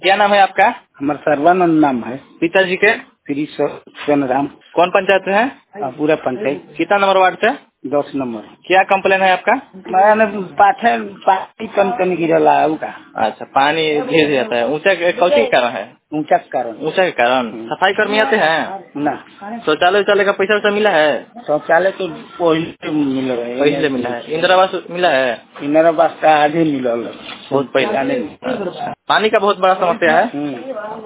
क्या नाम है आपका? हमारा सर्वानंद नाम है। पिताजी के? श्री सोनराम। कौन पंचायत है? पूरा पंचायत। कितना नंबर वार्ड से? 10 नंबर। क्या कंप्लेन है आपका? मैंने पानी कम गिरला का। अच्छा, पानी गिर जाता है। ऊंचा कौची के कारण है? ऊंचा के कारण। ऊंचा के कारण। सफाई कर्मी आते हैं ना? शौचालय का पैसा मिला है? शौचालय तो पहले मिल रहा है। पहले मिला है। इंदिरा आवास मिला है? इंदिरा आवास का आगे मिला बहुत पहले। अच्छा। पानी का बहुत बड़ा समस्या है।